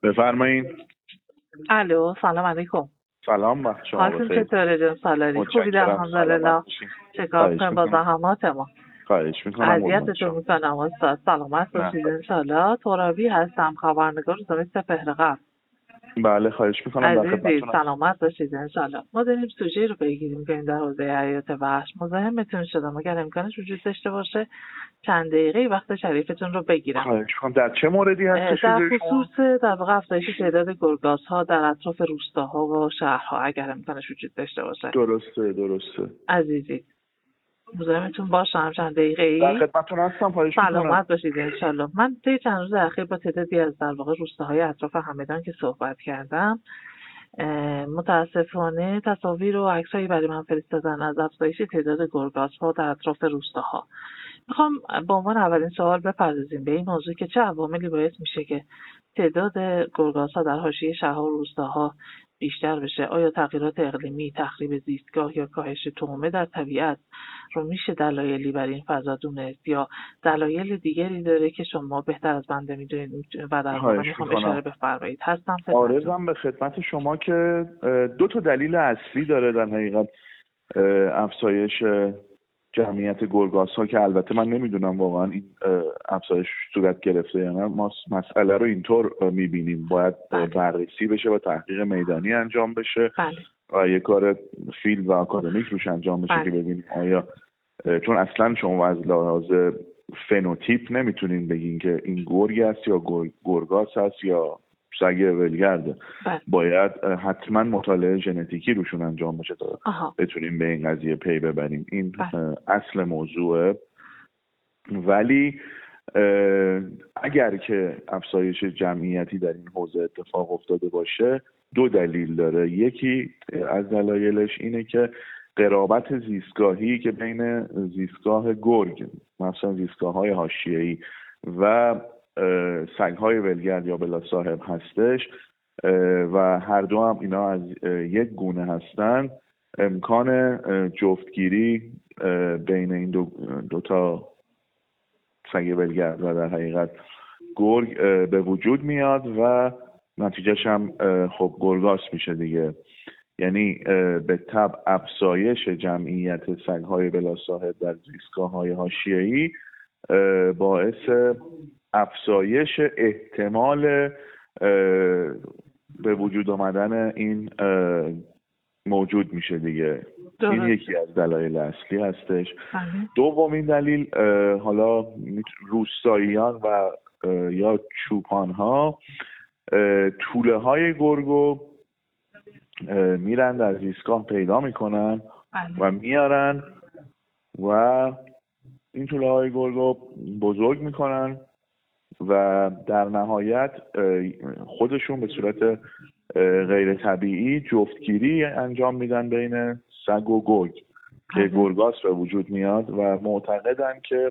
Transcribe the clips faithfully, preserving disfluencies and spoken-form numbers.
بفرمایید. الو، سلام علیکم. سلام، وقت شما حالتون بخیر. چطوره جان سالاری؟ خوبی الحمدلله. چکار کنیم با زحمات ما؟ خواهش میکنم. اذیتتون میکنم استاد. سلامت باشید انشالله. ترابی هستم، خبرنگار روزنامه سپهر قبل. بله خواهش میکنم. عزیزی سلامت باشید انشالله. ما داریم سوژه رو بگیریم که در حوزه حیات وحش مزاحمتون شدم. اگر امکانش وجود داشته باشه چند دقیقه وقت شریفتون رو بگیرم. خواهش میکنم. در چه موردی هستش؟ در خصوص در واقع افزایش تعداد گرگاس‌ها در اطراف روستاها و شهرها اگر امکانش وجود داشته باشه. درسته درسته عزیزی مزاحمتون باشم چند دقیقه ای. در خدمتتون هستم. خواهش میکنم. سلامت باشید انشالله. من طی چند روز اخیر با تعدادی از در واقع روستاهای اطراف همدان که صحبت کردم، متاسفانه تصاویر و عکسایی برای من فرستادن از افزایش تعداد گرگاس‌ها در اطراف روستاها. میخوام با عنوان اولین سوال بپردازیم به این موضوع که چه عواملی باعث میشه که تعداد گرگاس‌ها در حاشیه شهرها و روستاها بیشتر بشه. آیا تغییرات اقلیمی، تخریب زیستگاه یا کاهش تومه در طبیعت رو میشه دلایلی برای این فضا دونست یا دلایل دیگری داره که شما بهتر از بنده میدونید و در واقع میخوام اشاره بفرمایید؟ هستم عارضم به خدمت شما که دو تا دلیل اصلی داره در حقیقت افزایش جمعیت گرگاس‌ها که البته من نمیدونم واقعا این افزایش صورت گرفته یا نه. ما مسئله رو اینطور میبینیم باید بررسی بشه و تحقیق میدانی انجام بشه بله. و یک کار فیلد و آکادمیک روش انجام بشه. بله. که ببینیم آیا چون اصلا شما از لحاظ فنوتیپ نمیتونین بگین که این گرگ است یا گرگاس است یا سگ ولگرده. بله. باید حتما مطالعه ژنتیکی روشون انجام بشه تا آها. بتونیم به این قضیه پی ببریم. این بله. اصل موضوعه. ولی اگر که افزایش جمعیتی در این حوزه اتفاق افتاده باشه دو دلیل داره. یکی از دلایلش اینه که قرابت زیستگاهی که بین زیستگاه گرگ مثلا زیستگاه‌های حاشیه‌ای و سگ‌های ولگرد یا بلا صاحب هستش و هر دو هم اینا از یک گونه هستن، امکان جفتگیری بین این دو, دو تا سگ ولگرد و در حقیقت گرگ به وجود میاد و نتیجهش هم خب گرگاس میشه دیگه. یعنی به تبع افزایش جمعیت سگ‌های بلا صاحب در زیستگاه‌های حاشیه‌ای باعث افزایش احتمال به وجود آمدن این موجود میشه دیگه. درست. این یکی از دلایل اصلی هستش. بله. دومین دلیل حالا روستاییان و یا چوپان‌ها توله های گرگو میرن در زیستگاه پیدا میکنن و میارن و این توله های گرگو بزرگ میکنن و در نهایت خودشون به صورت غیر طبیعی جفتگیری انجام میدن بین سگ و گرگ که گرگاس به وجود میاد و معتقدن که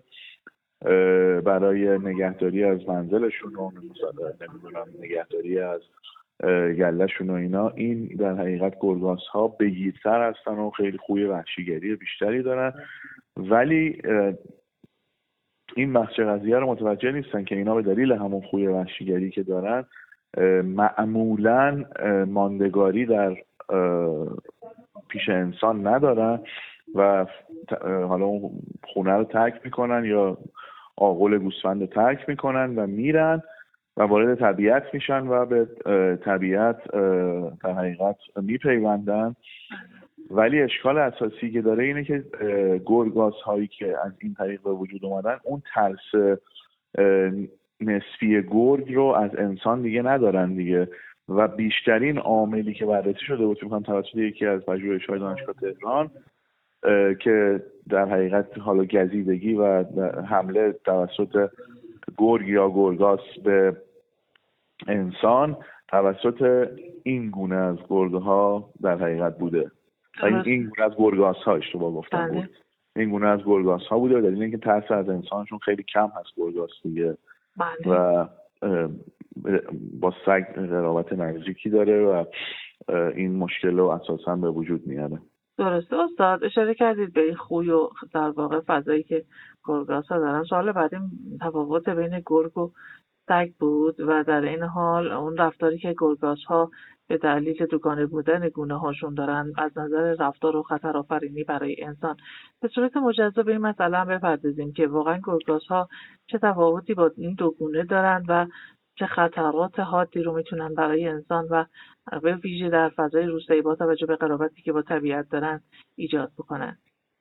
برای نگهداری از منزلشون و نمیدونم نگهداری از گلهشون و اینا این در حقیقت گرگاس ها بگیرتر هستن و خیلی خوی وحشیگری بیشتری دارن. ولی این بخش قضیه رو متوجه نیستن که اینا به دلیل همون خوی وحشیگری که دارن معمولاً ماندگاری در پیش انسان ندارن و حالا اون خونه رو ترک میکنن یا آغل گوسفند رو ترک میکنن و میرن و وارد طبیعت میشن و به طبیعت در حقیقت میپیوندن. ولی اشکال اساسی که داره اینه که گرگاس هایی که از این طریق به وجود اومدن اون ترس نسبی گرگ رو از انسان دیگه ندارن دیگه و بیشترین عاملی که بررسی شده بود میگم توسط یکی از پژوهش‌های دانشگاه تهران که در حقیقت حالا گزیدگی و حمله توسط گرگ یا گرگاس به انسان توسط این گونه از گرگ‌ها در حقیقت بوده. این این گونه از گرگاس ها اشتباه گفتم بود. این گونه از گرگاس ها بوده دلیل اینکه ترس از انسانشون خیلی کم هست گرگاس دیگه. بله. و با سگ قرابت نزدیکی داره و این مشکل رو اساسا به وجود میاره. درسته استاد، اشاره کردید به این خوی و در واقع فضایی که گرگاس ها دارن. سوال بعدی تفاوت بین گرگ و سگ بود و در این حال اون رفتاری که گرگاس‌ها به دلیل دوگانه بودن گونه هاشون دارن از نظر رفتار و خطر آفرینی برای انسان، به صورت مجزا به این مسئله هم بپردازیم که واقعا گرگاس‌ها چه تفاوتی با این دو گونه دارن و چه خطرات حادی رو میتونن برای انسان و به ویژه در فضای روستایی با توجه به قرابتی که با طبیعت دارن ایجاد بکنن.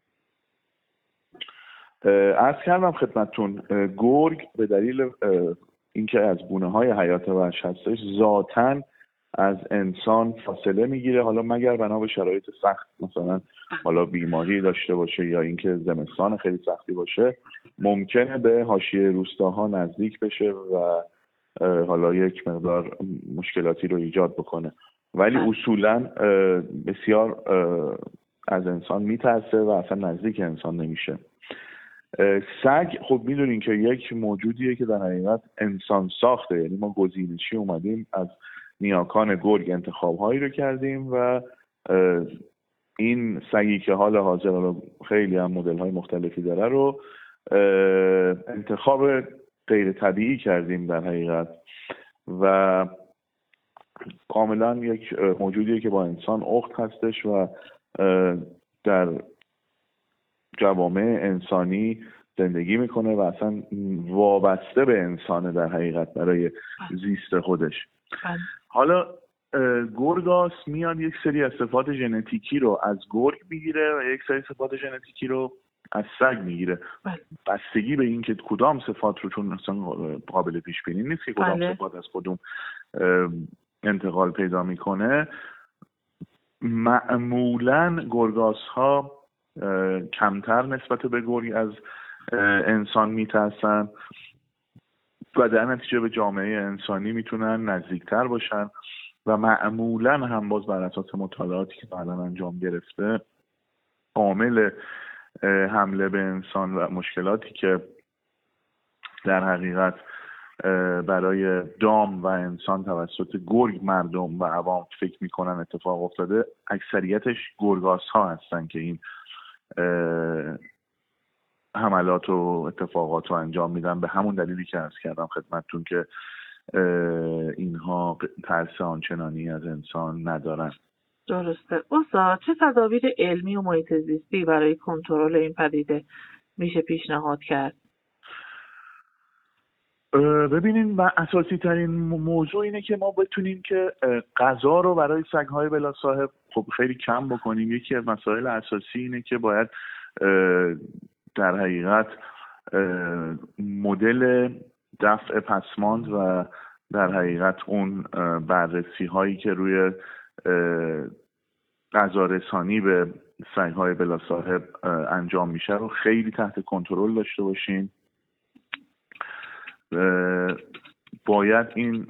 عرض کردم خدمتتون گرگ به دلیل اینکه از گونه‌های حیات وحش هستش ذاتاً از انسان فاصله میگیره، حالا مگر بنا به شرایط سخت، مثلا حالا بیماری داشته باشه یا اینکه زمستان خیلی سختی باشه، ممکنه به حاشیه روستاها نزدیک بشه و حالا یک مقدار مشکلاتی رو ایجاد بکنه، ولی اصولاً بسیار از انسان میترسه و اصلا نزدیک انسان نمیشه. سگ خب میدونین که یک موجودیه که در حقیقت انسان ساخته، یعنی ما گزینشی اومدیم از نیاکان گرگ انتخاب‌هایی رو کردیم و این سگی که حال حاضر خیلی هم مدل‌های مختلفی داره رو انتخاب غیر طبیعی کردیم در حقیقت و کاملا یک موجودیه که با انسان اخت هستش و در جوامع انسانی زندگی میکنه و اصلا وابسته به انسانه در حقیقت برای زیست خودش. حالا گرگاس میاد یک سری از صفات ژنتیکی رو از گرگ میگیره و یک سری صفات ژنتیکی رو از سگ میگیره. بستگی به این که کدام صفات رو، چون اصلا قابل پیش بینی نیست که کدام بله. صفات از کدوم انتقال پیدا میکنه. معمولاً گرگاس ها کمتر نسبت به گرگ از انسان میترسن و در نتیجه به جامعه انسانی میتونن نزدیکتر باشن و معمولاً هم باز بر اساس مطالعاتی که بعداً انجام گرفته عامل حمله به انسان و مشکلاتی که در حقیقت برای دام و انسان توسط گرگ مردم و عوام فکر میکنن اتفاق افتاده، اکثریتش گرگاس ها هستن که این حملات و اتفاقات رو انجام میدن، به همون دلیلی که عرض کردم خدمتتون که اینها ترس آنچنانی از انسان ندارن. درسته. استاد چه تدابیر علمی و محیط زیستی برای کنترل این پدیده میشه پیشنهاد کرد؟ ببینین و اساسی ترین موضوع اینه که ما بتونیم که غذا رو برای سگ‌های بلا صاحب خب خیلی کم بکنیم. یکی از مسائل اساسی اینه که باید در حقیقت مدل دفع پسماند و در حقیقت اون بررسی هایی که روی غذا رسانی به سگ‌های بلا صاحب انجام میشه رو خیلی تحت کنترل داشته باشیم. باید این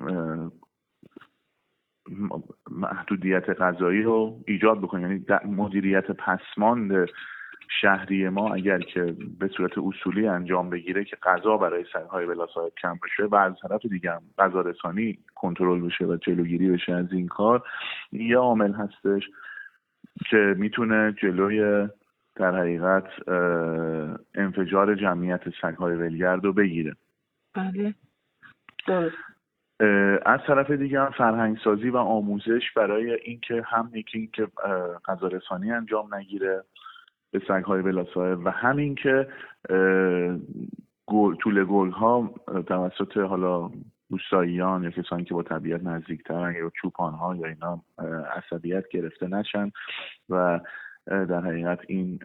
محدودیت غذایی رو ایجاد بکنیم، یعنی مدیریت پسماند شهری ما اگر که به صورت اصولی انجام بگیره که غذا برای سگ‌های بلا صاحب کم بشه و از طرف دیگه هم غذا رسانی کنترل بشه و جلوگیری بشه از این کار، یه عامل هستش که میتونه جلوی در حقیقت انفجار جمعیت سگ‌های ولگرد رو بگیره. بله. درست. از طرف دیگه هم فرهنگ سازی و آموزش برای اینکه هم یکی اینکه غذا رسانی انجام نگیره به سگ‌های بلا صاحب و همین که طول گرگ‌ها توسط حالا روستاییان یا کسانی که با طبیعت نزدیک‌ترن یا چوپان‌ها یا اینا عصبیت گرفته نشن و در حقیقت این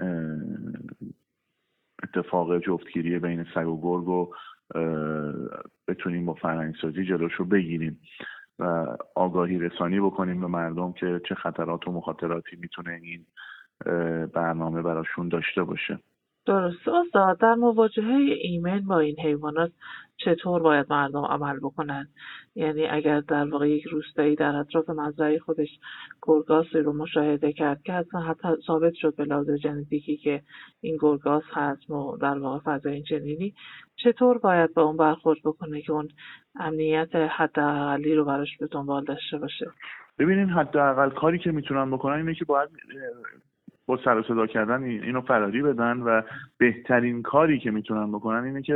اتفاق جفتگیری بین سگ و گرگ رو بتونیم با فرهنگ‌سازی جلوش رو بگیریم و آگاهی رسانی بکنیم به مردم که چه خطرات و مخاطراتی میتونه این برنامه براشون داشته باشه. درست. استاد در مواجهه ایمن با این حیوانات چطور باید مردم عمل بکنن؟ یعنی اگر در واقع یک روستایی در اطراف مزرعه خودش گرگاسی رو مشاهده کرد که حتی حتی ثابت شد به لحاظ ژنتیکی که این گرگاس هست و در واقع فضای چنینی، چطور باید با اون برخورد بکنه که اون امنیت حداقلی رو براش به دنبال داشته باشه؟ ببینین حداقل کاری که میتونن بکنن اینه که باید با سر و صدا کردن اینو فراری بدن و بهترین کاری که میتونن بکنن اینه که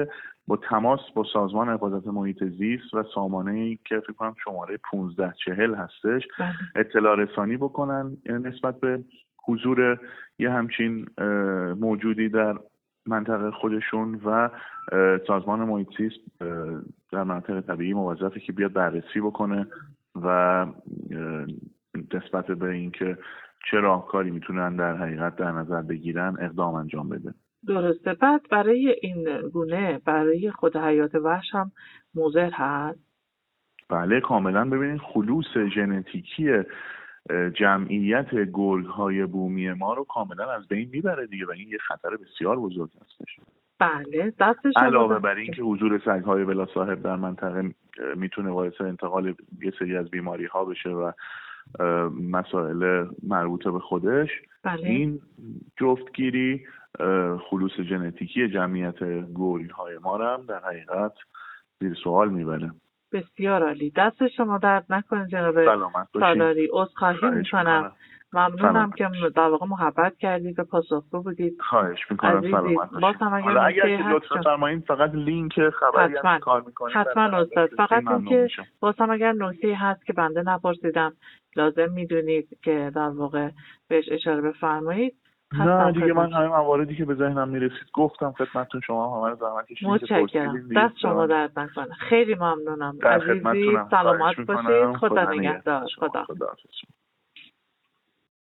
با تماس با سازمان حفاظت محیط زیست و سامانه‌ای که فکر کنم شماره پانزده چهل هستش اطلاع رسانی بکنن نسبت به حضور یه همچین موجودی در منطقه خودشون و سازمان محیط زیست در منطقه طبیعی موظفه که بیاد بررسی بکنه و نسبت به اینکه چه راهکاری میتونن در حقیقت در نظر بگیرن اقدام انجام بده. درسته. بعد برای این گونه برای خود حیات وحش هم مضر هست؟ بله کاملا. ببینید خلوص ژنتیکی جمعیت گرگ‌های بومی ما رو کاملا از بین میبره دیگه و این یه خطر بسیار بزرگ هستش. بله دستش علاوه بر این که حضور سگ‌های بلا صاحب در منطقه میتونه باعث انتقال یه سری از بیماری‌ها بشه و مسائل مربوطه به خودش. بله. این جفتگیری خلوص ژنتیکی جمعیت گرگ‌های ما رو هم در حقیقت زیر سوال میبره. بسیار عالی. دست شما درد نکنه جناب سالاری. عذرخواهی میکنم. ممنونم که در واقع محبت کردید و پاسخگو بودید. خواهش میکنم. سلامت باشید. حالا اگر که لطفا فرمایید فقط لینک خبری هم کار میکنید. حتما استاد. فقط اینکه واسم اگر نکته هست که بنده نپرسیدم لازم میدونید که در واقع بهش اشاره بفرمایید. نه دیگه من همه مواردی که به ذهنم میرسید گفتم خدمتتون. شما همه رو زحمت کشیدید. متشکرم. دست شما درد نکنه. خیلی ممنونم. عزیزی سلامت باشید. خدا نگهدار. خدا.